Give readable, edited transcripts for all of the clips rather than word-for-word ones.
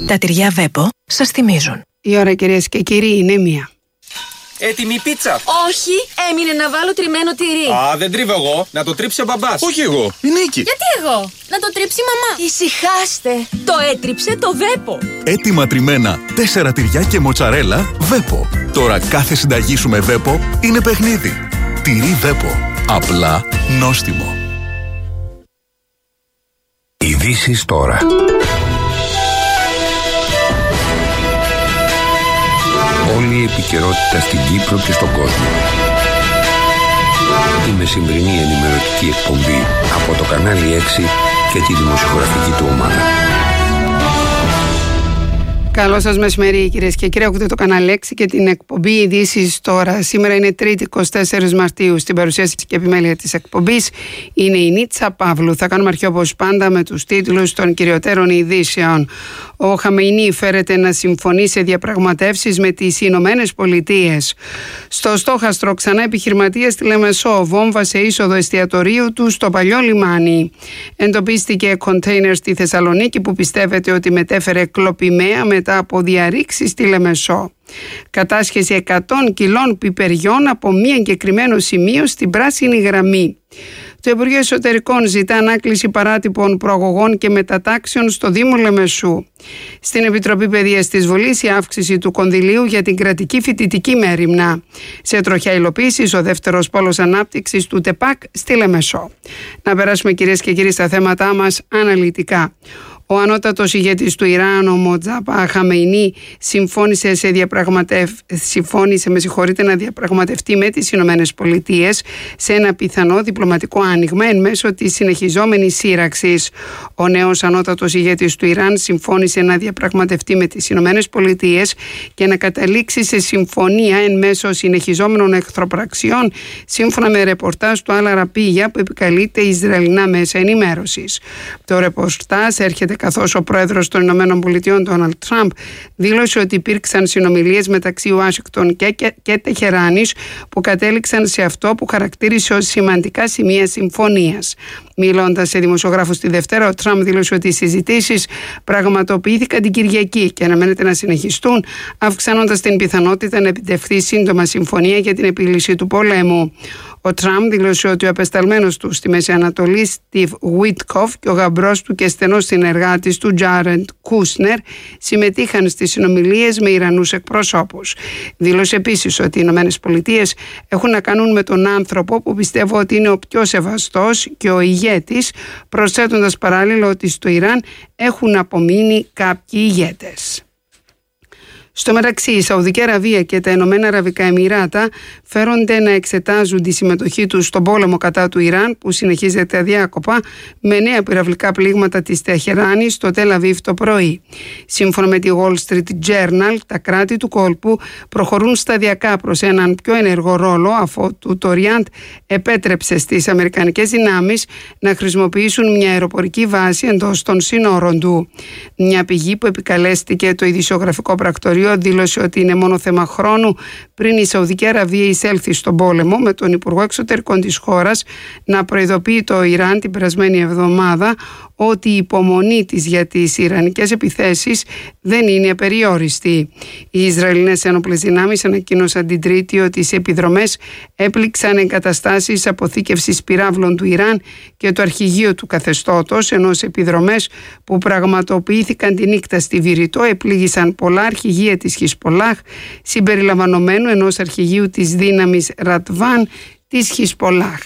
Τα τυριά Βέπο σας θυμίζουν. Η ώρα, κυρίες και κύριοι, είναι 1. Έτοιμη πίτσα. Όχι, έμεινε να βάλω τριμμένο τυρί. Α, δεν τρίβω εγώ. Να το τρίψει ο μπαμπάς. Όχι εγώ, η Νίκη. Γιατί εγώ? Να το τρίψει η μαμά. Ησυχάστε. Το έτριψε το Βέπο. Έτοιμα τριμμένα 4 τυριά και μοτσαρέλα Βέπο. Τώρα κάθε συνταγή σου με Βέπο είναι παιχνίδι. Τυρί Βέπο. Απλά νόστιμο. Ειδήσεις τώρα. Όλη η επικαιρότητα στην Κύπρο και στον κόσμο. Η μεσημβρινή ενημερωτική εκπομπή από το κανάλι 6 και τη δημοσιογραφική του ομάδα. Καλό σας μεσημέρι, κυρίες και κύριοι. Ακούτε το κανάλι 6 και την εκπομπή Ειδήσεις τώρα. Σήμερα είναι 3η 24 Μαρτίου. Στην παρουσίαση και επιμέλεια της εκπομπής είναι η Νίτσα Παύλου. Θα κάνουμε αρχή όπως πάντα με τους τίτλους των κυριωτέρων ειδήσεων. Ο Χαμεϊνί φέρεται να συμφωνεί σε διαπραγματεύσεις με τις Ηνωμένες Πολιτείες. Στο στόχαστρο ξανά επιχειρηματίας στη Λεμεσό, βόμβα σε είσοδο εστιατορίου του στο παλιό λιμάνι. Εντοπίστηκε κοντέινερ στη Θεσσαλονίκη που πιστεύετε ότι μετέφερε κλοπημαία μετά από διαρρήξεις στη Λεμεσό. Κατάσχεση 100 κιλών πιπεριών από μία εγκεκριμένο σημείο στην πράσινη γραμμή. Το Υπουργείο Εσωτερικών ζητά ανάκληση παράτυπων προαγωγών και μετατάξεων στο Δήμο Λεμεσού. Στην Επιτροπή Παιδείας της Βουλής η αύξηση του κονδυλίου για την κρατική φοιτητική μέριμνα. Σε τροχιά υλοποίησης ο δεύτερος πόλος ανάπτυξης του ΤΕΠΑΚ στη Λεμεσό. Να περάσουμε, κυρίες και κύριοι, στα θέματά μας αναλυτικά. Ο ανώτατος ηγέτης του Ιράν, ο Μοτζάπα Χαμεϊνί, συμφώνησε να διαπραγματευτεί με τις Ηνωμένες Πολιτείες σε ένα πιθανό διπλωματικό άνοιγμα εν μέσω της συνεχιζόμενης σύραξης. Ο νέος ανώτατος ηγέτης του Ιράν συμφώνησε να διαπραγματευτεί με τις Ηνωμένες Πολιτείες και να καταλήξει σε συμφωνία εν μέσω συνεχιζόμενων εχθροπραξιών, σύμφωνα με ρεπορτάζ του Αλ Αραπίγια που επικαλείται Ισραηλινά μέσα ενημέρωσης. Το ρεπορτάζ έρχεται καθώς ο πρόεδρος των Ηνωμένων Πολιτειών, Ντόναλντ Τραμπ, δήλωσε ότι υπήρξαν συνομιλίες μεταξύ Ουάσιγκτον και Τεχεράνης που κατέληξαν σε αυτό που χαρακτήρισε ως σημαντικά σημεία συμφωνίας. Μιλώντας σε δημοσιογράφους τη Δευτέρα, ο Τραμπ δήλωσε ότι οι συζητήσεις πραγματοποιήθηκαν την Κυριακή και αναμένεται να συνεχιστούν, αυξάνοντας την πιθανότητα να επιτευχθεί σύντομα συμφωνία για την επίλυση του πολέμου. Ο Τραμπ δήλωσε ότι ο απεσταλμένος του στη Μέση Ανατολή, Στιβ Βίτκοφ, και ο γαμπρός του και στενός συνεργάτης του, Τζάρεντ Κούσνερ, συμμετείχαν στις συνομιλίες με Ιρανούς εκπροσώπους. Δήλωσε επίσης ότι οι Ηνωμένες Πολιτείες έχουν να κάνουν με τον άνθρωπο που πιστεύω ότι είναι ο πιο σεβαστός και ο ηγέτης, προσθέτοντας παράλληλα ότι στο Ιράν έχουν απομείνει κάποιοι ηγέτες. Στο μεταξύ, η Σαουδική Αραβία και τα Ηνωμένα Αραβικά Εμιράτα φέρονται να εξετάζουν τη συμμετοχή τους στον πόλεμο κατά του Ιράν, που συνεχίζεται αδιάκοπα με νέα πυραυλικά πλήγματα της Τεχεράνης στο Τελ Αβίβ το πρωί. Σύμφωνα με τη Wall Street Journal, τα κράτη του κόλπου προχωρούν σταδιακά προς έναν πιο ενεργό ρόλο, αφότου το Ριάντ επέτρεψε στις αμερικανικές δυνάμεις να χρησιμοποιήσουν μια αεροπορική βάση εντός των σύνορων του. Μια πηγή που επικαλέστηκε το ειδησιογραφικό πρακτορείο δήλωσε ότι είναι μόνο θέμα χρόνου πριν η Σαουδική Αραβία εισέλθει στον πόλεμο, με τον Υπουργό Εξωτερικών της χώρας να προειδοποιεί το Ιράν την περασμένη εβδομάδα ότι η υπομονή της για τις ιρανικές επιθέσεις δεν είναι απεριόριστη. Οι Ισραηλινές ένοπλες δυνάμεις ανακοίνωσαν την Τρίτη ότι σε επιδρομές έπληξαν εγκαταστάσεις αποθήκευσης πυράβλων του Ιράν και το αρχηγείο του καθεστώτος, ενώ σε επιδρομές που πραγματοποιήθηκαν τη νύχτα στη Βηρητό επλήγησαν πολλά αρχηγεία της Χισπολάχ, συμπεριλαμβανομένου ενός αρχηγείου της δύναμης Ρατβάν της Χισπολάχ.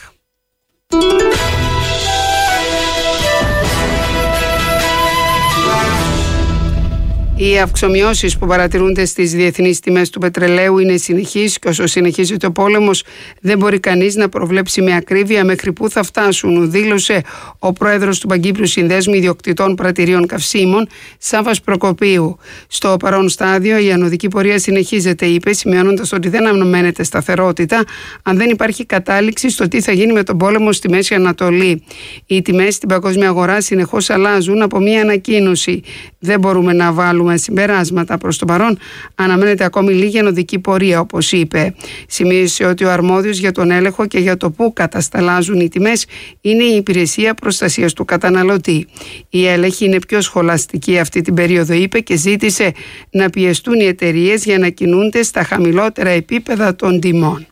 Οι αυξομοιώσεις που παρατηρούνται στις διεθνείς τιμές του πετρελαίου είναι συνεχείς και όσο συνεχίζεται ο πόλεμος δεν μπορεί κανείς να προβλέψει με ακρίβεια μέχρι πού θα φτάσουν, δήλωσε ο πρόεδρος του Παγκύπριου Συνδέσμου Ιδιοκτητών Πρατηρίων Καυσίμων, Σάββας Προκοπίου. Στο παρόν στάδιο η ανωδική πορεία συνεχίζεται, είπε, σημειώνοντας ότι δεν αναμένεται σταθερότητα αν δεν υπάρχει κατάληξη στο τι θα γίνει με τον πόλεμο στη Μέση Ανατολή. Οι τιμές στην παγκόσμια αγορά συνεχώς αλλάζουν από μια ανακοίνωση. Δεν μπορούμε να βάλουμε έντομα συμπεράσματα. Προς το παρόν αναμένεται ακόμη λίγη ενωδική πορεία, όπως είπε. Σημείωσε ότι ο αρμόδιος για τον έλεγχο και για το πού κατασταλάζουν οι τιμές είναι η Υπηρεσία Προστασίας του Καταναλωτή. Η έλεγχη είναι πιο σχολαστική αυτή την περίοδο, είπε, και ζήτησε να πιεστούν οι εταιρείες για να κινούνται στα χαμηλότερα επίπεδα των τιμών.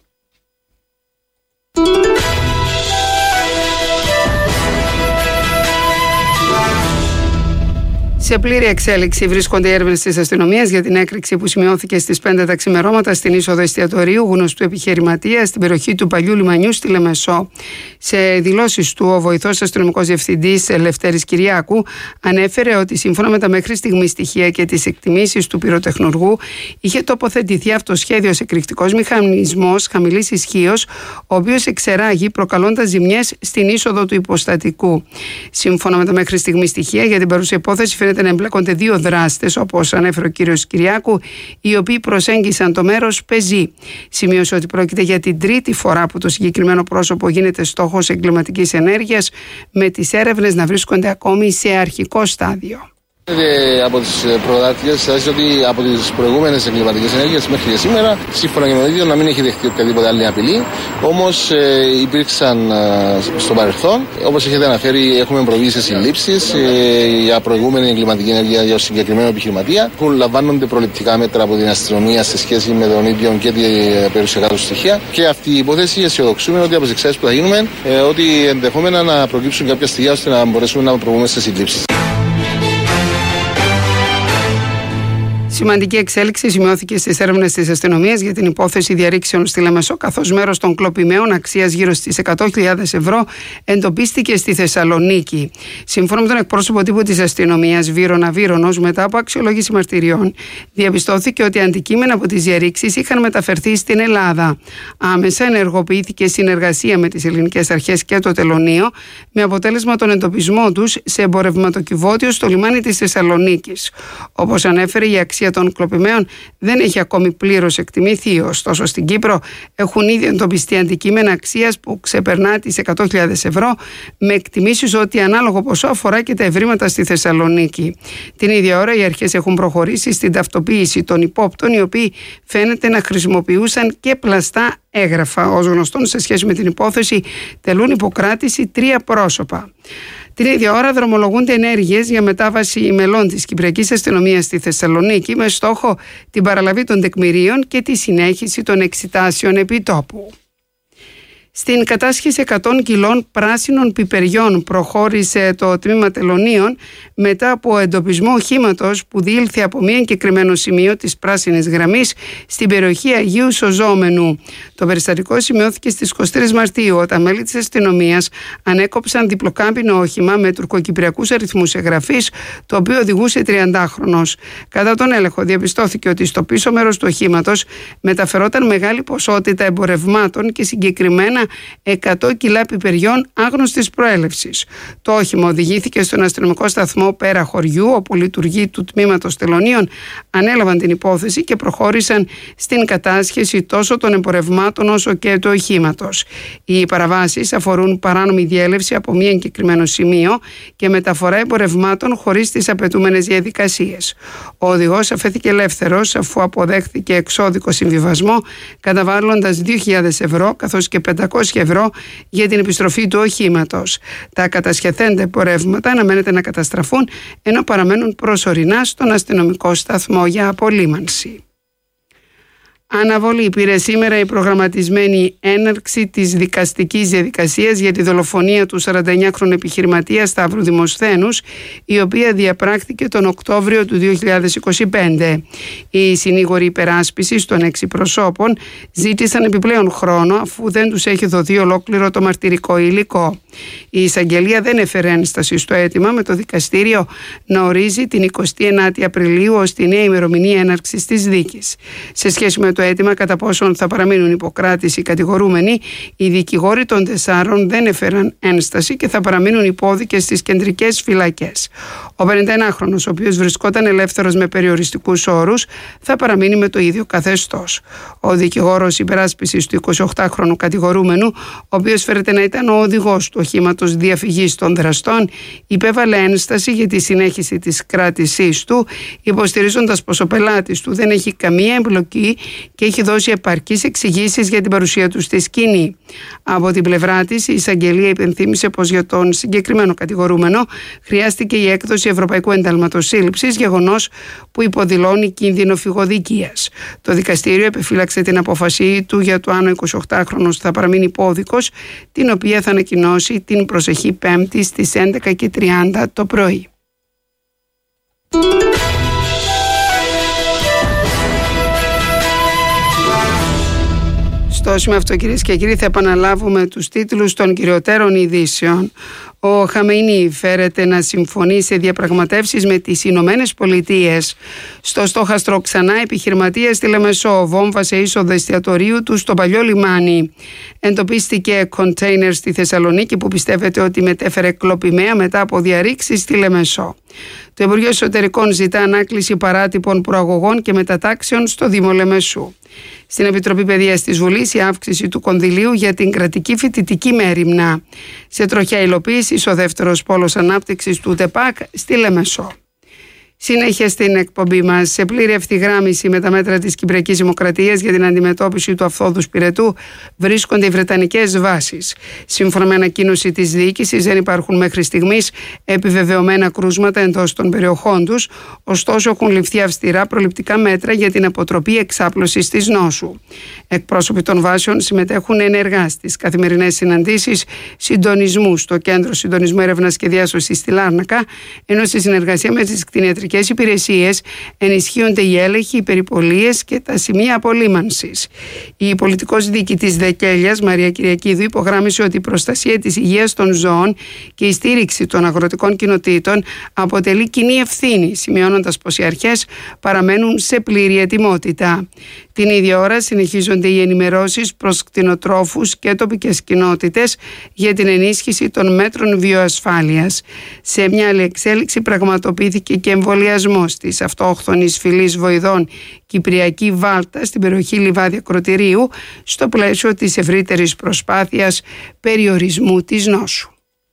Σε πλήρη εξέλιξη βρίσκονται οι έρευνες της αστυνομίας για την έκρηξη που σημειώθηκε στις 5 τα ξημερώματα στην είσοδο εστιατορίου γνωστού επιχειρηματία στην περιοχή του Παλιού Λιμανιού στη Λεμεσό. Σε δηλώσεις του, ο βοηθός αστυνομικός διευθυντής Λευτέρης Κυριάκου ανέφερε ότι σύμφωνα με τα μέχρι στιγμή στοιχεία και τις εκτιμήσεις του πυροτεχνουργού, είχε τοποθετηθεί αυτοσχέδιος εκρηκτικός μηχανισμός χαμηλής ισχύως, ο οποίος εξεράγει προκαλώντας ζημιές στην είσοδο του υποστατικού. Σύμφωνα με τα μέχρι στιγμή στοιχεία, για την παρούσα υπόθεση φαίνεται να εμπλέκονται δύο δράστες, όπως ανέφερε ο κύριος Κυριάκου, οι οποίοι προσέγγισαν το μέρος πεζή. Σημείωσε ότι πρόκειται για την τρίτη φορά που το συγκεκριμένο πρόσωπο γίνεται στόχος εγκληματικής ενέργειας, με τις έρευνες να βρίσκονται ακόμη σε αρχικό στάδιο. Από τις προδάτριες σας ότι από τις προηγούμενες εγκληματικές ενέργειες μέχρι και σήμερα, σύμφωνα και με το ίδιο, να μην έχει δεχτεί οποιαδήποτε άλλη απειλή. Όμως υπήρξαν στο παρελθόν, όπως έχετε αναφέρει, έχουμε προβεί σε συλλήψεις για προηγούμενη εγκληματική ενέργεια για συγκεκριμένο επιχειρηματία, που λαμβάνονται προληπτικά μέτρα από την αστυνομία σε σχέση με τον ίδιο και την περιουσιακά του στοιχεία. Και αυτή η υπόθεση αισιοδοξούμε ότι από τις εξάρτησεις που θα γίνουμε, ότι ενδεχόμενα να προκύψουν κάποια στοιχεία ώστε να μπορέσουμε να προβούμε σε συλλήψεις. Σημαντική εξέλιξη σημειώθηκε στις έρευνες της αστυνομίας για την υπόθεση διαρρήξεων στη Λεμεσό, καθώς μέρος των κλοπημαίων αξίας γύρω στις 100.000 ευρώ εντοπίστηκε στη Θεσσαλονίκη. Σύμφωνα με τον εκπρόσωπο τύπου της αστυνομίας, Βύρωνα Βύρωνος, μετά από αξιολόγηση μαρτυριών, διαπιστώθηκε ότι αντικείμενα από τις διαρρήξεις είχαν μεταφερθεί στην Ελλάδα. Άμεσα ενεργοποιήθηκε συνεργασία με τις ελληνικές αρχές και το τελωνείο, με αποτέλεσμα τον εντοπισμό τους σε εμπορευματοκιβώτιο στο λιμάνι της Θεσσαλονίκης. Όπως ανέφερε, η αξία των κλοπημαίων δεν έχει ακόμη πλήρως εκτιμηθεί. Ωστόσο, στην Κύπρο έχουν ήδη εντοπιστεί αντικείμενα αξίας που ξεπερνά τις 100.000 ευρώ, με εκτιμήσεις ότι ανάλογο ποσό αφορά και τα ευρήματα στη Θεσσαλονίκη. Την ίδια ώρα, οι αρχές έχουν προχωρήσει στην ταυτοποίηση των υπόπτων, οι οποίοι φαίνεται να χρησιμοποιούσαν και πλαστά έγγραφα. Ως γνωστόν, σε σχέση με την υπόθεση, τελούν υποκράτηση 3 πρόσωπα. Την ίδια ώρα δρομολογούνται ενέργειες για μετάβαση μελών της Κυπριακής Αστυνομίας στη Θεσσαλονίκη, με στόχο την παραλαβή των τεκμηρίων και τη συνέχιση των εξετάσεων επιτόπου. Στην κατάσχεση 100 κιλών πράσινων πιπεριών προχώρησε το τμήμα τελωνίων μετά από εντοπισμό οχήματος που διήλθε από μία εγκεκριμένο σημείο της πράσινης γραμμής στην περιοχή Αγίου Σωζόμενου. Το περιστατικό σημειώθηκε στις 23 Μαρτίου, όταν μέλη της αστυνομίας ανέκοψαν διπλοκάμπινο όχημα με τουρκοκυπριακούς αριθμούς εγγραφής, το οποίο οδηγούσε 30χρονος. Κατά τον έλεγχο διαπιστώθηκε ότι στο πίσω μέρος του οχήματος μεταφερόταν μεγάλη ποσότητα εμπορευμάτων και συγκεκριμένα 100 κιλά πιπεριών άγνωστης προέλευσης. Το όχημα οδηγήθηκε στον αστυνομικό σταθμό Πέρα Χωριού, όπου λειτουργεί του τμήματος τελωνίων ανέλαβαν την υπόθεση και προχώρησαν στην κατάσχεση τόσο των εμπορευμάτων όσο και του οχήματος. Οι παραβάσεις αφορούν παράνομη διέλευση από μία εγκεκριμένο σημείο και μεταφορά εμπορευμάτων χωρίς τις απαιτούμενες διαδικασίες. Ο οδηγός αφέθηκε ελεύθερος αφού αποδέχθηκε εξώδικο συμβιβασμό, καταβάλλοντας 2.000 ευρώ καθώς και 500 ευρώ για την επιστροφή του οχήματος. Τα κατασχεθέντα εμπορεύματα αναμένεται να καταστραφούν, ενώ παραμένουν προσωρινά στον αστυνομικό σταθμό για απολύμανση. Αναβολή πήρε σήμερα η προγραμματισμένη έναρξη της δικαστικής διαδικασίας για τη δολοφονία του 49χρονου επιχειρηματία Σταύρου Δημοσθένους, η οποία διαπράχθηκε τον Οκτώβριο του 2025. Οι συνήγοροι υπεράσπισης των 6 προσώπων ζήτησαν επιπλέον χρόνο, αφού δεν τους έχει δοθεί ολόκληρο το μαρτυρικό υλικό. Η εισαγγελία δεν έφερε ένσταση στο αίτημα, με το δικαστήριο να ορίζει την 29η Απριλίου ως τη νέα ημερομηνία έναρξης της δίκης. Σε σχέση με το αίτημα κατά πόσον θα παραμείνουν υποκράτηση οι κατηγορούμενοι, οι δικηγόροι των 4 δεν έφεραν ένσταση και θα παραμείνουν υπόδικες στις κεντρικές φυλακές. Ο 51χρονος, ο οποίος βρισκόταν ελεύθερος με περιοριστικούς όρους, θα παραμείνει με το ίδιο καθεστώς. Ο δικηγόρος υπεράσπισης του 28χρονου κατηγορούμενου, ο οποίος φέρεται να ήταν ο οδηγός του οχήματος διαφυγής των δραστών, υπέβαλε ένσταση για τη συνέχιση της κράτησής του, υποστηρίζοντας πως ο πελάτης του δεν έχει καμία εμπλοκή και έχει δώσει επαρκείς εξηγήσεις για την παρουσία του στη σκηνή. Από την πλευρά της, η εισαγγελία υπενθύμησε πως για τον συγκεκριμένο κατηγορούμενο χρειάστηκε η έκδοση Ευρωπαϊκού Εντάλματος Σύλληψης, γεγονός που υποδηλώνει κίνδυνο φυγοδικίας. Το δικαστήριο επιφύλαξε την απόφασή του για το αν ο 28χρονος θα παραμείνει υπόδικος, την οποία θα ανακοινώσει την προσεχή Πέμπτη στις 11:30 το πρωί. Στο σημείο αυτό, κυρίες και κύριοι, θα επαναλάβουμε τους τίτλους των κυριωτέρων ειδήσεων. Ο Χαμεϊνί φέρεται να συμφωνεί σε διαπραγματεύσεις με τις Ηνωμένες Πολιτείες. Στο στόχαστρο ξανά επιχειρηματίας στη Λεμεσό, βόμβα σε είσοδο εστιατορίου του στο παλιό λιμάνι. Εντοπίστηκε κοντέινερ στη Θεσσαλονίκη που πιστεύετε ότι μετέφερε κλοπημαία μετά από διαρρήξεις στη Λεμεσό. Το Υπουργείο Εσωτερικών ζητά ανάκληση παράτυπων προαγωγών και μετατάξεων στο Δήμο Λεμεσού. Στην Επιτροπή Παιδείας της Βουλής, η αύξηση του κονδυλίου για την κρατική φοιτητική μέριμνα. Σε τροχιά υλοποίηση ο δεύτερος πόλος ανάπτυξης του ΤΕΠΑΚ στη Λεμεσό. Συνέχεια στην εκπομπή μας, σε πλήρη ευθυγράμμιση με τα μέτρα της Κυπριακής Δημοκρατίας για την αντιμετώπιση του αυθόδους πυρετού βρίσκονται οι βρετανικές βάσεις. Σύμφωνα με ανακοίνωση της διοίκησης, δεν υπάρχουν μέχρι στιγμής επιβεβαιωμένα κρούσματα εντός των περιοχών τους, ωστόσο έχουν ληφθεί αυστηρά προληπτικά μέτρα για την αποτροπή εξάπλωσης της νόσου. Εκπρόσωποι των βάσεων συμμετέχουν ενεργά στις καθημερινές συναντήσεις συντονισμού στο Κέντρο Συντονισμού Έρευνας και Διάσωσης στη Λάρνακα, ενώ στη συνεργασία με τις κτηνιατρικές υπηρεσίες ενισχύονται οι έλεγχοι, οι περιπολίες και τα σημεία απολύμανσης. Η πολιτικός διοικητής Δεκέλιας, Μαρία Κυριακίδου, υπογράμμισε ότι η προστασία της υγείας των ζώων και η στήριξη των αγροτικών κοινοτήτων αποτελεί κοινή ευθύνη, σημειώνοντας πως οι αρχές παραμένουν σε πλήρη ετοιμότητα. Την ίδια ώρα συνεχίζονται οι ενημερώσεις προς κτηνοτρόφους και τοπικές κοινότητες για την ενίσχυση των μέτρων βιοασφάλειας. Σε μια άλλη εξέλιξη πραγματοποιήθηκε και εμβολιασμός της αυτόχθονης φυλής βοηδών Κυπριακή Βάλτα στην περιοχή Λιβάδια Κροτηρίου, στο πλαίσιο της ευρύτερης προσπάθειας περιορισμού της νόσου.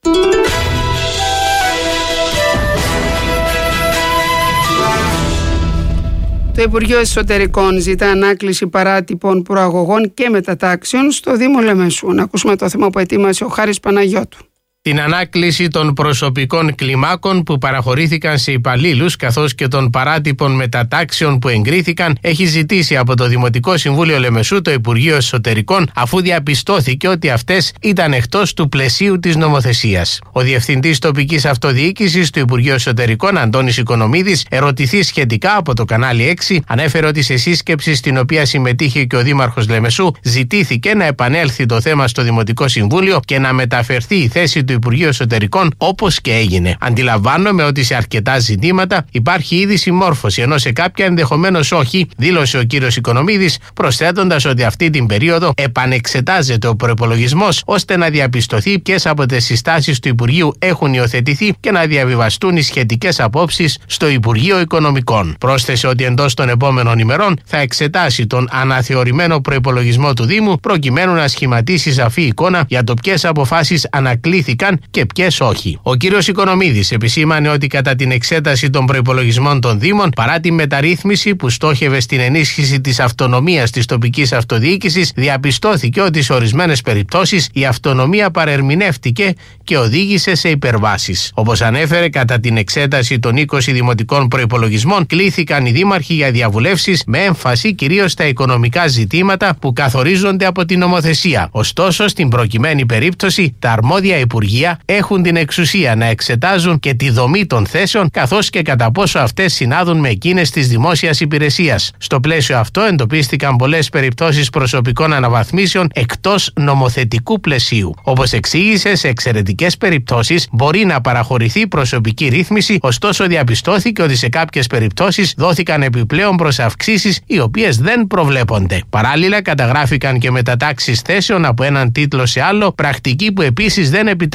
Το Υπουργείο Εσωτερικών ζητά ανάκληση παράτυπων προαγωγών και μετατάξεων στο Δήμο Λεμεσού. Να ακούσουμε το θέμα που ετοίμασε ο Χάρης Παναγιώτου. Την ανάκληση των προσωπικών κλιμάκων που παραχωρήθηκαν σε υπαλλήλους καθώς και των παράτυπων μετατάξεων που εγκρίθηκαν έχει ζητήσει από το Δημοτικό Συμβούλιο Λεμεσού το Υπουργείο Εσωτερικών, αφού διαπιστώθηκε ότι αυτές ήταν εκτός του πλαισίου της νομοθεσίας. Ο Διευθυντής Τοπικής Αυτοδιοίκησης του Υπουργείου Εσωτερικών, Αντώνης Οικονομίδης, ερωτηθεί σχετικά από το κανάλι 6, ανέφερε ότι σε σύσκεψη στην οποία συμμετείχε και ο Δήμαρχος Λεμεσού ζητήθηκε να επανέλθει το θέμα στο Δημοτικό Συμβούλιο και να μεταφερθεί η θέση του Υπουργείου Εσωτερικών, όπως και έγινε. Αντιλαμβάνομαι ότι σε αρκετά ζητήματα υπάρχει ήδη συμμόρφωση, ενώ σε κάποια ενδεχομένως όχι, δήλωσε ο κύριος Οικονομίδης, προσθέτοντας ότι αυτή την περίοδο επανεξετάζεται ο προϋπολογισμός ώστε να διαπιστωθεί ποιες από τις συστάσεις του Υπουργείου έχουν υιοθετηθεί και να διαβιβαστούν οι σχετικές απόψεις στο Υπουργείο Οικονομικών. Πρόσθεσε ότι εντός των επόμενων ημερών θα εξετάσει τον αναθεωρημένο προϋπολογισμό του Δήμου προκειμένου να σχηματίσει σαφή εικόνα για το ποιες αποφάσεις ανακλήθηκαν και ποιες όχι. Ο κύριος Οικονομίδης επισήμανε ότι κατά την εξέταση των προϋπολογισμών των Δήμων, παρά τη μεταρρύθμιση που στόχευε στην ενίσχυση της αυτονομίας της τοπικής αυτοδιοίκησης, διαπιστώθηκε ότι σε ορισμένες περιπτώσεις η αυτονομία παρερμηνεύτηκε και οδήγησε σε υπερβάσεις. Όπως ανέφερε, κατά την εξέταση των 20 δημοτικών προϋπολογισμών, κλήθηκαν οι δήμαρχοι για διαβουλεύσεις με έμφαση κυρίως στα οικονομικά ζητήματα που καθορίζονται από την νομοθεσία. Ωστόσο, στην προκειμένη περίπτωση, τα αρμόδια υπουργεία έχουν την εξουσία να εξετάζουν και τη δομή των θέσεων καθώς και κατά πόσο αυτές συνάδουν με εκείνες της δημόσιας υπηρεσίας. Στο πλαίσιο αυτό εντοπίστηκαν πολλές περιπτώσεις προσωπικών αναβαθμίσεων εκτός νομοθετικού πλαισίου. Όπως εξήγησε, σε εξαιρετικές περιπτώσεις μπορεί να παραχωρηθεί προσωπική ρύθμιση, ωστόσο διαπιστώθηκε ότι σε κάποιες περιπτώσεις δόθηκαν επιπλέον προσαυξήσεις οι οποίες δεν προβλέπονται. Παράλληλα, καταγράφηκαν και μετατάξεις θέσεων από έναν τίτλο σε άλλο, πρακτική που επίσης δεν επιτρέπει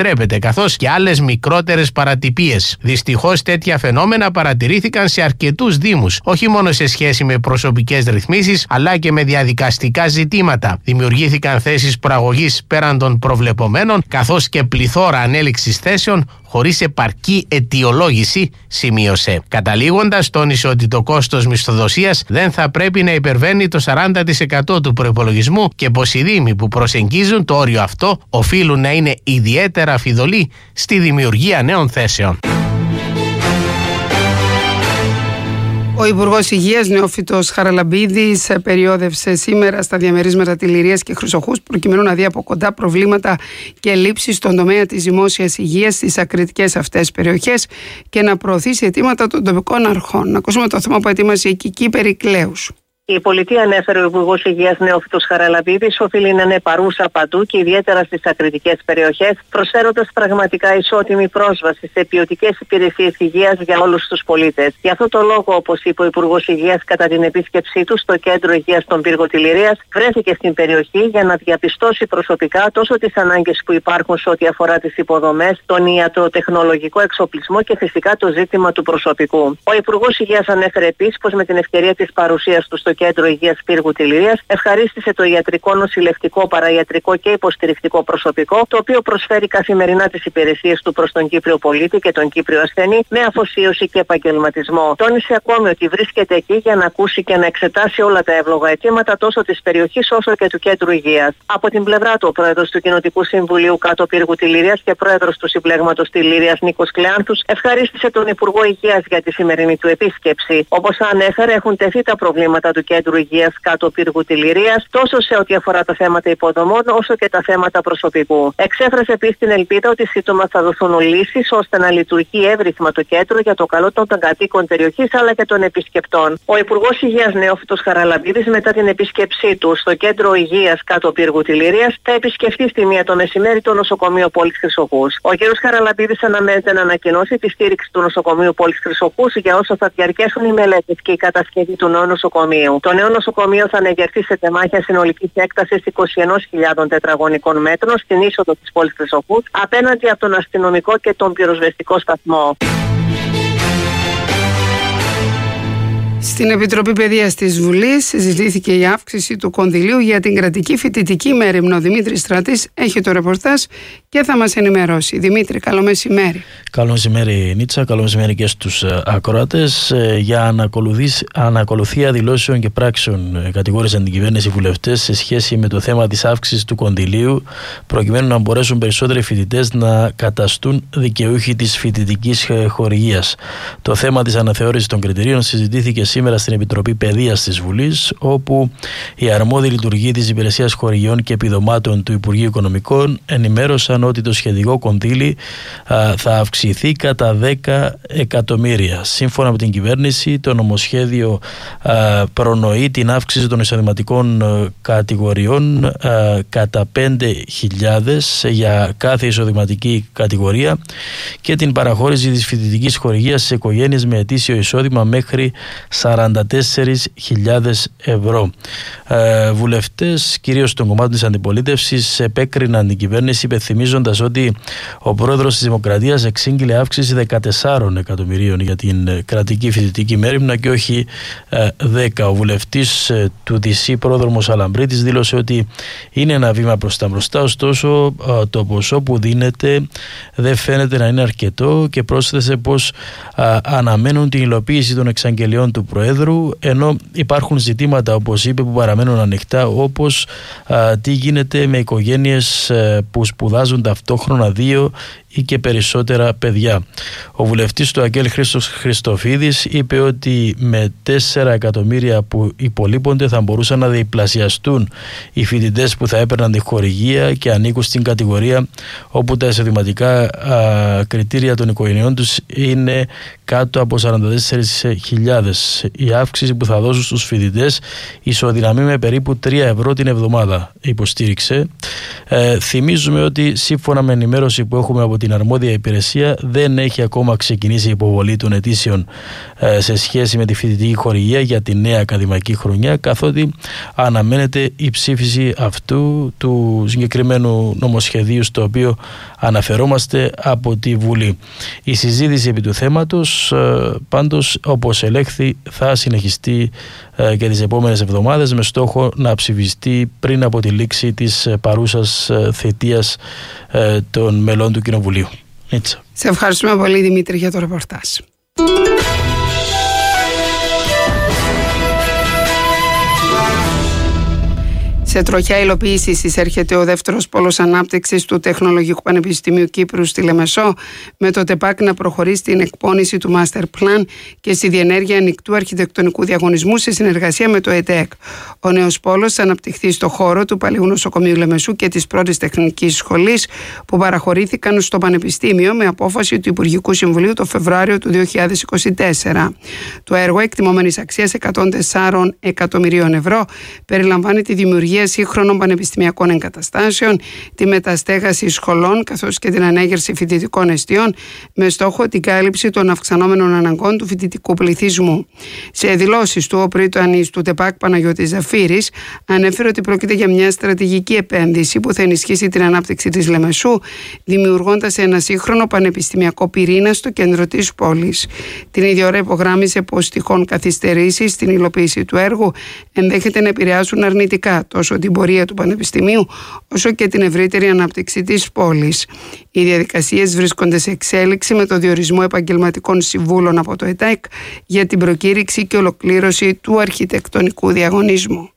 επιτρέπεται, καθώς και άλλες μικρότερες παρατυπίες. Δυστυχώς τέτοια φαινόμενα παρατηρήθηκαν σε αρκετούς δήμους, όχι μόνο σε σχέση με προσωπικές ρυθμίσεις, αλλά και με διαδικαστικά ζητήματα. Δημιουργήθηκαν θέσεις προαγωγής πέραν των προβλεπομένων, καθώς και πληθώρα ανέλυξης θέσεων χωρίς επαρκή αιτιολόγηση, σημείωσε. Καταλήγοντας, τόνισε ότι το κόστος μισθοδοσίας δεν θα πρέπει να υπερβαίνει το 40% του προϋπολογισμού και πως οι δήμοι που προσεγγίζουν το όριο αυτό οφείλουν να είναι ιδιαίτερα αφιδωλοί στη δημιουργία νέων θέσεων. Ο Υπουργός Υγείας Νεόφυτος Χαραλαμπίδης περιόδευσε σήμερα στα διαμερίσματα Τιληρίας και Χρυσοχούς προκειμένου να δει από κοντά προβλήματα και ελλείψεις στον τομέα της δημόσιας υγείας στις ακριτικές αυτές περιοχές και να προωθήσει αιτήματα των τοπικών αρχών. Να ακούσουμε το θέμα που ετοίμασε η Κική Περικλέους. Η πολιτεία, ανέφερε ο Υπουργός Υγείας Νεόφυτος Χαραλαμπίδης, οφείλει να είναι παρούσα παντού και ιδιαίτερα στις ακριτικές περιοχές, προσφέροντας πραγματικά ισότιμη πρόσβαση σε ποιοτικές υπηρεσίες υγείας για όλους τους πολίτες. Γι' αυτό το λόγο, όπως είπε ο Υπουργός Υγείας κατά την επίσκεψή του στο Κέντρο Υγείας στον Πύργο Τιληρίας, βρέθηκε στην περιοχή για να διαπιστώσει προσωπικά τόσο τις ανάγκες που υπάρχουν σε ό,τι αφορά τις υποδομές, τον ιατροτεχνολογικό εξοπλισμό και φυσικά το ζήτημα του προσωπικού. Ο Υπουργός Υγείας ανέφερε επίσης πως με την ευκαιρία της παρουσίας του στο Κέντρο Υγείας Πύργου Τιληρίας ευχαρίστησε το ιατρικό, νοσηλευτικό, παραϊατρικό και υποστηρικτικό προσωπικό, το οποίο προσφέρει καθημερινά τις υπηρεσίες του προς τον Κύπριο πολίτη και τον Κύπριο ασθενή με αφοσίωση και επαγγελματισμό. Τόνισε ακόμη ότι βρίσκεται εκεί για να ακούσει και να εξετάσει όλα τα εύλογα αιτήματα τόσο της περιοχής όσο και του Κέντρου Υγείας. Από την πλευρά του, ο πρόεδρος του Κοινοτικού Συμβουλίου Κάτω Πύργου Τιληρίας και πρόεδρος του Συμπλέγματος Τιληρίας Νίκος Κλεάνθους ευχαρίστησε τον Υπουργό Υγείας για τη σημερινή του επίσκεψη. Όπως ανέφερε, έχουν τεθεί τα προβλήματα του Κέντρου Υγείας Κάτω Πύργου Τιληρίας τόσο σε ό,τι αφορά τα θέματα υποδομών όσο και τα θέματα προσωπικού. Εξέφρασε επίσης την ελπίδα ότι σύντομα θα δοθούν λύσεις ώστε να λειτουργεί εύρυθμα το κέντρο για το καλό των κατοίκων περιοχής αλλά και των επισκεπτών. Ο Υπουργός Υγείας Νεόφυτος Χαραλαμπίδης, μετά την επίσκεψή του στο Κέντρο Υγείας Κάτω Πύργου Τιληρίας, θα επισκεφτεί στη 1 το μεσημέρι το νοσοκομείο Πόλης Χρυσοχούς. Ο κ. Χαραλαμπίδης αναμένεται να ανακοινώσει τη στήριξη του νοσοκομείου Πόλης Χρυσοχούς για όσο θα διαρκέσουν οι μελέτες και η κατασκευή του νέου νοσοκομείου. Το νέο νοσοκομείο θα ανεγερθεί σε τεμάχια συνολικής έκτασης 21.000 τετραγωνικών μέτρων στην είσοδο της πόλης Χρυσοχούς, απέναντι από τον αστυνομικό και τον πυροσβεστικό σταθμό. Στην Επιτροπή Παιδείας της Βουλής συζητήθηκε η αύξηση του κονδυλίου για την κρατική φοιτητική μέριμνα. Ο Δημήτρης Στρατής έχει το ρεπορτάζ και θα μας ενημερώσει. Δημήτρη, καλό μεσημέρι. Καλό μεσημέρι, Νίτσα, καλό μεσημέρι και στους ακροατές. Για ανακολουθία δηλώσεων και πράξεων κατηγόρησαν την κυβέρνηση βουλευτές σε σχέση με το θέμα της αύξησης του κονδυλίου, προκειμένου να μπορέσουν περισσότεροι φοιτητές να καταστούν δικαιούχοι της φοιτητικής χορηγίας. Το θέμα της αναθεώρησης των κριτηρίων συζητήθηκε σήμερα στην Επιτροπή Παιδείας της Βουλής, όπου οι αρμόδιοι λειτουργοί της Υπηρεσίας Χορηγιών και Επιδομάτων του Υπουργείου Οικονομικών ενημέρωσαν ότι το σχετικό κονδύλι θα αυξηθεί κατά 10 εκατομμύρια. Σύμφωνα με την κυβέρνηση, το νομοσχέδιο προνοεί την αύξηση των εισοδηματικών κατηγοριών κατά 5.000 για κάθε εισοδηματική κατηγορία και την παραχώρηση της φοιτητικής χορηγίας σε οικογένειες με ετήσιο εισόδημα μέχρι 44.000 ευρώ. Βουλευτές, κυρίως των κομμάτων της αντιπολίτευσης, επέκριναν την κυβέρνηση, υπενθυμίζοντας ότι ο πρόεδρος της Δημοκρατίας εξήγηλε αύξηση 14 εκατομμυρίων για την κρατική φοιτητική μέριμνα και όχι 10. Ο βουλευτής του ΔΣ, πρόδρομος Αλαμπρίτης, δήλωσε ότι είναι ένα βήμα προς τα μπροστά, ωστόσο το ποσό που δίνεται δεν φαίνεται να είναι αρκετό και πρόσθεσε πως αναμένουν την υλοποίηση των εξαγγελιών του Προέδρου, ενώ υπάρχουν ζητήματα, όπως είπε, που παραμένουν ανοιχτά, όπως τι γίνεται με οικογένειες που σπουδάζουν ταυτόχρονα 2 ή και περισσότερα παιδιά. Ο βουλευτής του ΑΚΕΛ Χρήστος Χριστοφίδης είπε ότι με 4 εκατομμύρια που υπολείπονται θα μπορούσαν να διπλασιαστούν οι φοιτητές που θα έπαιρναν τη χορηγία και ανήκουν στην κατηγορία όπου τα εισοδηματικά κριτήρια των οικογενειών τους είναι κάτω από 44.000. Η αύξηση που θα δώσουν στους φοιτητές ισοδυναμεί με περίπου 3 ευρώ την εβδομάδα, υποστήριξε. Θυμίζουμε ότι σύμφωνα με ενημέρωση που έχουμε από την την αρμόδια υπηρεσία δεν έχει ακόμα ξεκινήσει η υποβολή των αιτήσεων σε σχέση με τη φοιτητική χορηγία για τη νέα ακαδημαϊκή χρονιά, καθότι αναμένεται η ψήφιση αυτού του συγκεκριμένου νομοσχεδίου στο οποίο αναφερόμαστε από τη Βουλή. Η συζήτηση επί του θέματος πάντως, όπως ελέγχθη, θα συνεχιστεί και τις επόμενες εβδομάδες με στόχο να ψηφιστεί πριν από τη λήξη της παρούσας θητείας των μελών του Κοινοβουλίου. Έτσι. Σε ευχαριστούμε πολύ, Δημήτρη, για το ρεπορτάζ. Σε τροχιά υλοποίηση εισέρχεται ο δεύτερος πόλος ανάπτυξης του Τεχνολογικού Πανεπιστημίου Κύπρου στη Λεμεσό, με το ΤΕΠΑΚ να προχωρεί στην εκπόνηση του Master Plan και στη διενέργεια ανοιχτού αρχιτεκτονικού διαγωνισμού σε συνεργασία με το ΕΤΕΚ. Ο νέος πόλος θα αναπτυχθεί στο χώρο του Παλαιού Νοσοκομείου Λεμεσού και της πρώτης τεχνικής σχολής που παραχωρήθηκαν στο Πανεπιστήμιο με απόφαση του Υπουργικού Συμβουλίου το Φεβρουάριο του 2024. Το έργο, εκτιμόμενης αξίας 104 εκατομμυρίων ευρώ, περιλαμβάνει τη δημιουργία σύγχρονων πανεπιστημιακών εγκαταστάσεων, τη μεταστέγαση σχολών καθώς και την ανέγερση φοιτητικών εστιών με στόχο την κάλυψη των αυξανόμενων αναγκών του φοιτητικού πληθυσμού. Σε δηλώσεις του, ο πρίτανης του ΤΕΠΑΚ Παναγιώτης Ζαφύρης ανέφερε ότι πρόκειται για μια στρατηγική επένδυση που θα ενισχύσει την ανάπτυξη της Λεμεσού, δημιουργώντας ένα σύγχρονο πανεπιστημιακό πυρήνα στο κέντρο της πόλης. Την ίδια ώρα υπογράμμισε πως τυχόν καθυστερήσεις στην υλοποίηση του έργου ενδέχεται να επηρεάσουν αρνητικά τόσο την πορεία του Πανεπιστημίου όσο και την ευρύτερη ανάπτυξη της πόλης. Οι διαδικασίες βρίσκονται σε εξέλιξη με το διορισμό επαγγελματικών συμβούλων από το ΕΤΑΚ για την προκήρυξη και ολοκλήρωση του αρχιτεκτονικού διαγωνισμού.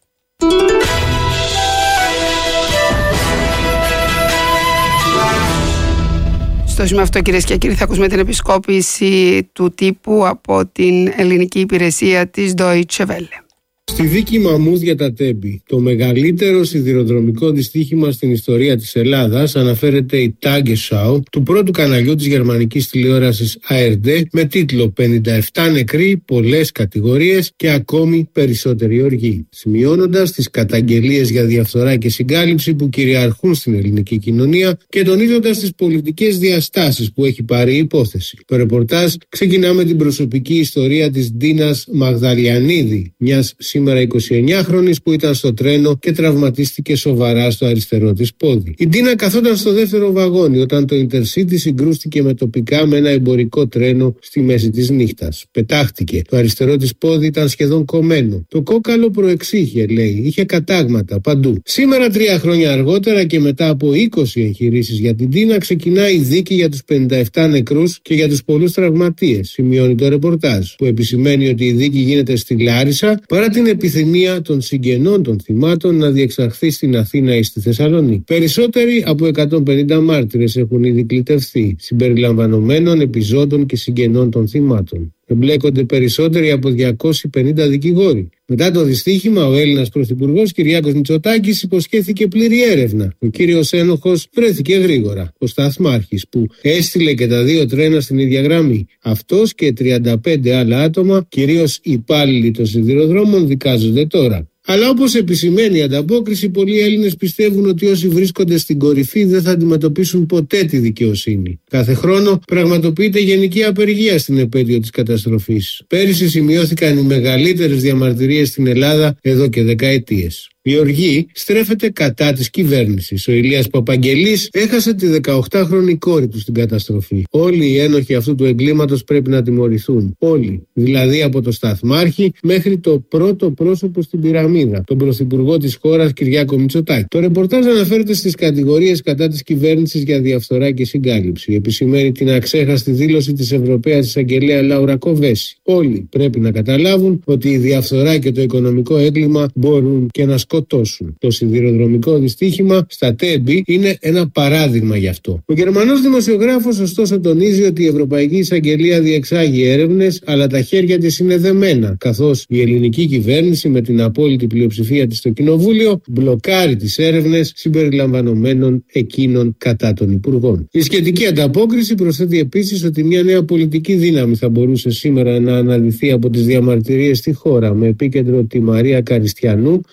Στο σημείο αυτό, κυρίες και κύριοι, θα ακούσουμε την επισκόπηση του τύπου από την ελληνική υπηρεσία της Deutsche Welle. Στη δίκη Μαμούθ για τα Τέμπη, το μεγαλύτερο σιδηροδρομικό δυστύχημα στην ιστορία της Ελλάδας, αναφέρεται η Tagesschau του πρώτου καναλιού της γερμανικής τηλεόρασης ARD με τίτλο «57 νεκροί, πολλές κατηγορίες και ακόμη περισσότεροι οργοί», σημειώνοντας τις καταγγελίες για διαφθορά και συγκάλυψη που κυριαρχούν στην ελληνική κοινωνία και τονίζοντας τις πολιτικές διαστάσεις που έχει πάρει η υπόθεση. Το ρεπορτάζ ξεκινά με την προσωπική ιστορία της Ντίνας Μαγδαλιανίδη, μιας σήμερα 29χρονης που ήταν στο τρένο και τραυματίστηκε σοβαρά στο αριστερό της πόδι. Η Ντίνα καθόταν στο δεύτερο βαγόνι όταν το Intercity συγκρούστηκε με τοπικά με ένα εμπορικό τρένο στη μέση της νύχτας. Πετάχτηκε. Το αριστερό της πόδι ήταν σχεδόν κομμένο. Το κόκαλο προεξήχε, λέει. Είχε κατάγματα παντού. Σήμερα, 3 χρόνια αργότερα και μετά από 20 εγχειρήσεις για την Ντίνα, ξεκινάει η δίκη για τους 57 νεκρούς και για τους πολλούς τραυματίες, σημειώνει το ρεπορτάζ, που επισημαίνει ότι η δίκη γίνεται στη Λάρισα παρά την επιθυμία των συγγενών των θυμάτων να διεξαχθεί στην Αθήνα ή στη Θεσσαλονίκη. Περισσότεροι από 150 μάρτυρες έχουν ήδη κλητευθεί, συμπεριλαμβανομένων επιζώντων και συγγενών των θυμάτων. Εμπλέκονται περισσότεροι από 250 δικηγόροι. Μετά το δυστύχημα, ο Έλληνας Πρωθυπουργός Κυριάκος Μητσοτάκης υποσχέθηκε πλήρη έρευνα. Ο κύριος ένοχος βρέθηκε γρήγορα. Ο σταθμάρχης που έστειλε και τα 2 τρένα στην ίδια γραμμή. Αυτός και 35 άλλα άτομα, κυρίως υπάλληλοι των σιδηροδρόμων, δικάζονται τώρα. Αλλά όπως επισημαίνει η ανταπόκριση, πολλοί Έλληνες πιστεύουν ότι όσοι βρίσκονται στην κορυφή δεν θα αντιμετωπίσουν ποτέ τη δικαιοσύνη. Κάθε χρόνο πραγματοποιείται γενική απεργία στην επέτειο της καταστροφής. Πέρυσι σημειώθηκαν οι μεγαλύτερες διαμαρτυρίες στην Ελλάδα εδώ και δεκαετίες. Η οργή στρέφεται κατά της κυβέρνησης. Ο Ηλίας Παπαγγελής έχασε τη 18χρονη κόρη του στην καταστροφή. Όλοι οι ένοχοι αυτού του εγκλήματος πρέπει να τιμωρηθούν. Όλοι. Δηλαδή από το σταθμάρχη μέχρι το πρώτο πρόσωπο στην πυραμίδα, τον πρωθυπουργό της χώρας Κυριάκο Μητσοτάκη. Το ρεπορτάζ αναφέρεται στις κατηγορίες κατά της κυβέρνησης για διαφθορά και συγκάλυψη. Επισημαίνει την αξέχαστη δήλωση της Ευρωπαίας Εισαγγελέα Λάουρα Κοβέση. Όλοι πρέπει να καταλάβουν ότι η διαφθορά και το οικονομικό έγκλημα μπορούν και να σκοτώσουν. Το σιδηροδρομικό δυστύχημα στα Τέμπη είναι ένα παράδειγμα γι' αυτό. Ο Γερμανός δημοσιογράφος ωστόσο τονίζει ότι η Ευρωπαϊκή Εισαγγελία διεξάγει έρευνες, αλλά τα χέρια της είναι δεμένα, καθώς η ελληνική κυβέρνηση με την απόλυτη πλειοψηφία της στο Κοινοβούλιο μπλοκάρει τις έρευνες συμπεριλαμβανομένων εκείνων κατά των υπουργών. Η σχετική ανταπόκριση προσθέτει επίσης ότι μια νέα πολιτική δύναμη θα μπορούσε σήμερα να αναδυθεί από τις διαμαρτυρίες στη χώρα, με επίκεντρο τη Μαρία Καριστιανού, πρώην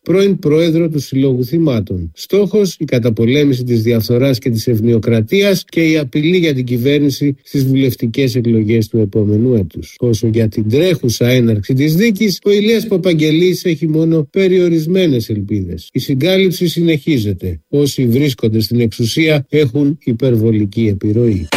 πρόεδρο του Συλλόγου Θυμάτων. Στόχος η καταπολέμηση της διαφθοράς και της ευνοιοκρατίας και η απειλή για την κυβέρνηση στις βουλευτικές εκλογές του επόμενου έτους. Όσο για την τρέχουσα έναρξη της δίκης, ο Ηλίας Παπαγγελής έχει μόνο περιορισμένες ελπίδες. Η συγκάλυψη συνεχίζεται. Όσοι βρίσκονται στην εξουσία έχουν υπερβολική επιρροή.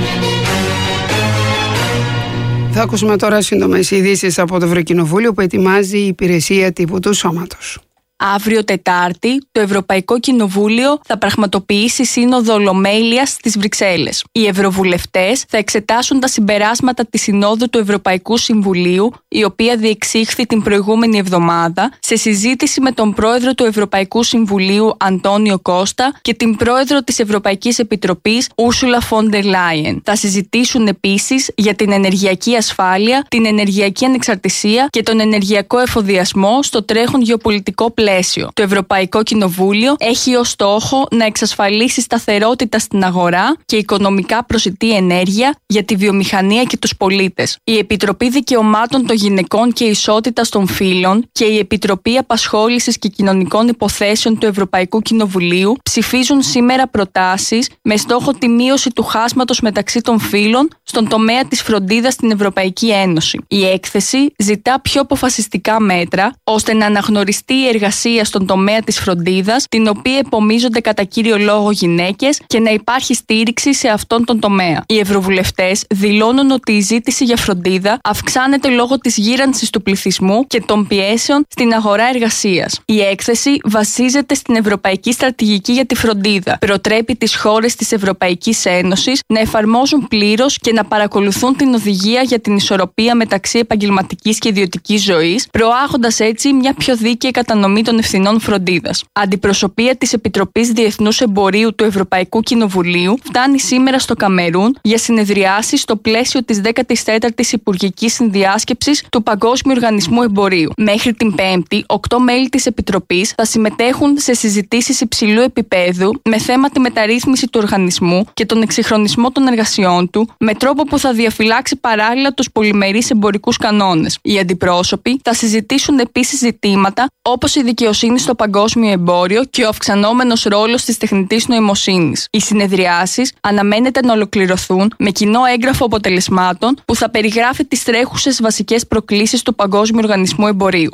Θα ακούσουμε τώρα σύντομες ειδήσεις από το Ευρωκοινοβούλιο που ετοιμάζει η υπηρεσία τύπου του Σώματος. Αύριο Τετάρτη, το Ευρωπαϊκό Κοινοβούλιο θα πραγματοποιήσει σύνοδο Ολομέλειας στις Βρυξέλλες. Οι ευρωβουλευτές θα εξετάσουν τα συμπεράσματα της Συνόδου του Ευρωπαϊκού Συμβουλίου, η οποία διεξήχθη την προηγούμενη εβδομάδα, σε συζήτηση με τον πρόεδρο του Ευρωπαϊκού Συμβουλίου Αντώνιο Κώστα και την πρόεδρο της Ευρωπαϊκής Επιτροπής Ούρσουλα φον ντερ Λάιεν. Θα συζητήσουν επίσης για την ενεργειακή ασφάλεια, την ενεργειακή ανεξαρτησία και τον ενεργειακό εφοδιασμό στο τρέχον γεωπολιτικό πλαίσιο. Το Ευρωπαϊκό Κοινοβούλιο έχει ως στόχο να εξασφαλίσει σταθερότητα στην αγορά και οικονομικά προσιτή ενέργεια για τη βιομηχανία και τους πολίτες. Η Επιτροπή Δικαιωμάτων των Γυναικών και Ισότητας των Φύλων και η Επιτροπή Απασχόλησης και Κοινωνικών Υποθέσεων του Ευρωπαϊκού Κοινοβουλίου ψηφίζουν σήμερα προτάσεις με στόχο τη μείωση του χάσματος μεταξύ των φύλων στον τομέα της φροντίδας στην Ευρωπαϊκή Ένωση. Η έκθεση ζητά πιο αποφασιστικά μέτρα ώστε να αναγνωριστεί η εργασία στον τομέα της φροντίδας, την οποία επομίζονται κατά κύριο λόγο γυναίκες, και να υπάρχει στήριξη σε αυτόν τον τομέα. Οι ευρωβουλευτές δηλώνουν ότι η ζήτηση για φροντίδα αυξάνεται λόγω της γύρανσης του πληθυσμού και των πιέσεων στην αγορά εργασίας. Η έκθεση βασίζεται στην Ευρωπαϊκή Στρατηγική για τη Φροντίδα. Προτρέπει τις χώρες της Ευρωπαϊκής Ένωσης να εφαρμόζουν πλήρως και να παρακολουθούν την οδηγία για την ισορροπία μεταξύ επαγγελματικής και ιδιωτικής ζωής, προάγοντας έτσι μια πιο δίκαιη κατανομή των ευθυνών φροντίδας. Αντιπροσωπεία της Επιτροπής Διεθνούς Εμπορίου του Ευρωπαϊκού Κοινοβουλίου φτάνει σήμερα στο Καμερούν για συνεδριάσεις στο πλαίσιο της 14ης Υπουργικής Συνδιάσκεψης του Παγκόσμιου Οργανισμού Εμπορίου. Μέχρι την Πέμπτη, 8 μέλη της Επιτροπής θα συμμετέχουν σε συζητήσεις υψηλού επίπεδου με θέμα τη μεταρρύθμιση του οργανισμού και τον εξυγχρονισμό των εργασιών του, με τρόπο που θα διαφυλάξει παράλληλα τους πολυμερείς εμπορικούς κανόνες. Οι αντιπρόσωποι θα συζητήσουν επίσης ζητήματα όπως η δικαιοσύνη στο παγκόσμιο εμπόριο και ο αυξανόμενος ρόλος της τεχνητής νοημοσύνης. Οι συνεδριάσεις αναμένεται να ολοκληρωθούν με κοινό έγγραφο αποτελεσμάτων που θα περιγράφει τις τρέχουσες βασικές προκλήσεις του Παγκόσμιου Οργανισμού Εμπορίου.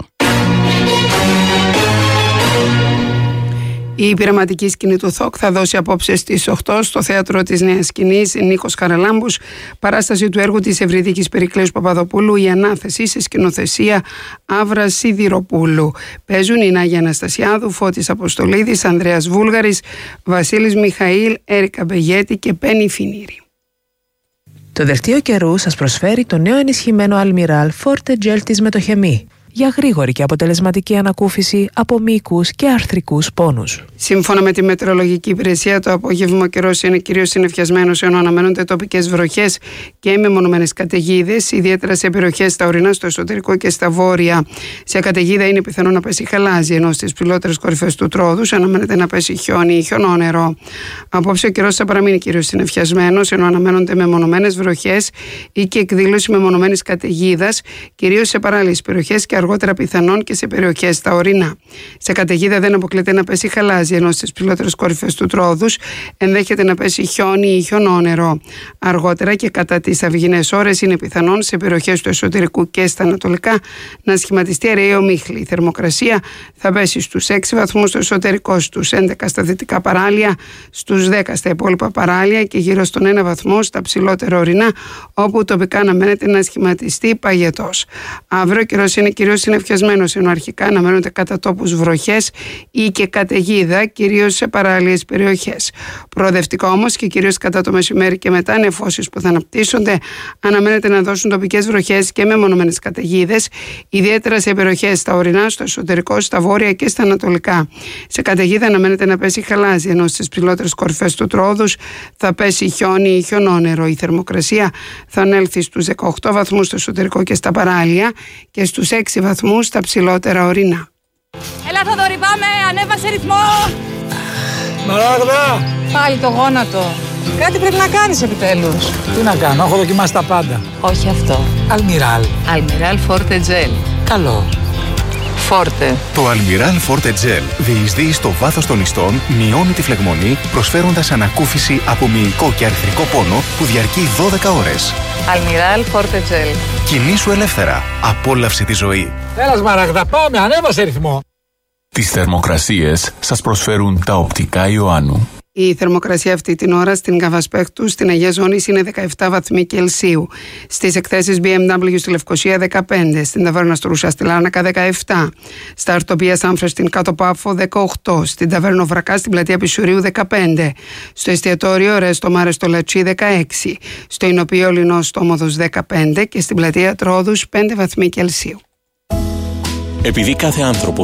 Η πειραματική σκηνή του ΘΟΚ θα δώσει απόψε στις 8 στο Θέατρο της Νέας Σκηνής Νίκος Χαραλάμπους παράσταση του έργου της Ευρυδίκης Περικλέους Παπαδοπούλου «Η Ανάθεση» σε σκηνοθεσία Αύρα Σιδηροπούλου. Παίζουν η Νάγια Αναστασιάδου, Φώτης Αποστολίδης, Ανδρέας Βούλγαρης, Βασίλης Μιχαήλ, Έρικα Μπεγέτη και Πέννη Φινίρη. Το δελτίο καιρού σας προσφέρει το νέο ενισχυμένο Almiral Forte Gel της Μετοχεμή για γρήγορη και αποτελεσματική ανακούφιση από μυϊκούς και αρθρικούς πόνους. Σύμφωνα με τη μετεωρολογική υπηρεσία, το απόγευμα ο καιρός είναι κυρίως συννεφιασμένος, ενώ αναμένονται τοπικές βροχές και μεμονωμένες καταιγίδες, ιδιαίτερα σε περιοχές στα ορεινά, στο εσωτερικό και στα βόρεια. Σε καταιγίδα είναι πιθανό να πέσει χαλάζι, ενώ στις ψηλότερες κορυφές του Τρόδους αναμένεται να πέσει χιόνι ή χιονόνερο. Απόψε ο καιρός θα παραμείνει κυρίως συννεφιασμένος, ενώ αναμένονται μεμονωμένες βροχές ή και εκδήλωση μεμονωμένης καταιγίδας, κυρίως σε παράλληλες περιοχές και αργότερα πιθανόν και σε περιοχές στα ορεινά. Σε καταιγίδα δεν αποκλείται να πέσει χαλάζι, ενώ στις ψηλότερες κορυφές του Τρόδους ενδέχεται να πέσει χιόνι ή χιονόνερο. Αργότερα και κατά τις αυγινές ώρες είναι πιθανόν σε περιοχές του εσωτερικού και στα ανατολικά να σχηματιστεί αραιή ομίχλη. Η θερμοκρασία θα πέσει στους 6 βαθμούς στο εσωτερικό, στους 11 στα δυτικά παράλια, στους 10 στα υπόλοιπα παράλια και γύρω στον 1 βαθμό στα ψηλότερα ορεινά, όπου τοπικά αναμένεται να σχηματιστεί παγετός. Αύριο ο καιρός είναι κυρίως συννεφιασμένος, ενώ αρχικά αναμένονται κατά τόπους βροχές ή και καταιγίδα, κυρίως σε παράλιες περιοχές. Προοδευτικά όμως και κυρίως κατά το μεσημέρι και μετά, νεφώσεις που θα αναπτύσσονται αναμένεται να δώσουν τοπικές βροχές και μεμονωμένες καταιγίδες, ιδιαίτερα σε περιοχές στα ορεινά, στο εσωτερικό, στα βόρεια και στα ανατολικά. Σε καταιγίδα αναμένεται να πέσει χαλάζι, ενώ στις ψηλότερες κορυφές του Τρόδους θα πέσει χιόνι ή χιονόνερο. Η θερμοκρασία θα ανέλθει στους 18 βαθμούς στο εσωτερικό και στα παράλια και στους 6 βαθμούς στα ψηλότερα ορεινά. Έλα Θοδωρή, πάμε, ανέβασε ρυθμό. Μαράγδα! Πάλι το γόνατο. Κάτι πρέπει να κάνεις επιτέλους. Τι να κάνω, έχω δοκιμάσει τα πάντα. Όχι αυτό. Almiral. Almiral Forte Gel. Καλό. Φόρτε. Το Αλμιράλ Φόρτε Τζέλ διεισδύει στο βάθος των ιστών, μειώνει τη φλεγμονή, προσφέροντας ανακούφιση από μυϊκό και αρθρικό πόνο που διαρκεί 12 ώρες. Αλμιράλ Φόρτε Τζέλ. Κινήσου ελεύθερα. Απόλαυσε τη ζωή. Έλα Σμαράγδα, πάμε, ανέβασε ρυθμό. Τις θερμοκρασίες σας προσφέρουν τα οπτικά Ιωάννου. Η θερμοκρασία αυτή την ώρα στην Καβασπέκτου, στην Αγία Ζώνης, είναι 17 βαθμοί Κελσίου. Στις εκθέσεις BMW στη Λευκοσία 15, στην Ταβέρνα Στρούσα στη Λάρνακα 17, στα Αρτοπία Σάμφρα στην Κάτω Πάφο 18, στην Ταβέρνα Βρακά στην Πλατεία Πισουρίου 15, στο εστιατόριο Ρέστο Μάρε στο Λατσί 16, στο Ινοποιείο Λινός στο Όμοδος 15 και στην Πλατεία Τρόδους 5 βαθμοί Κελσίου. Επειδή κάθε άνθρωπος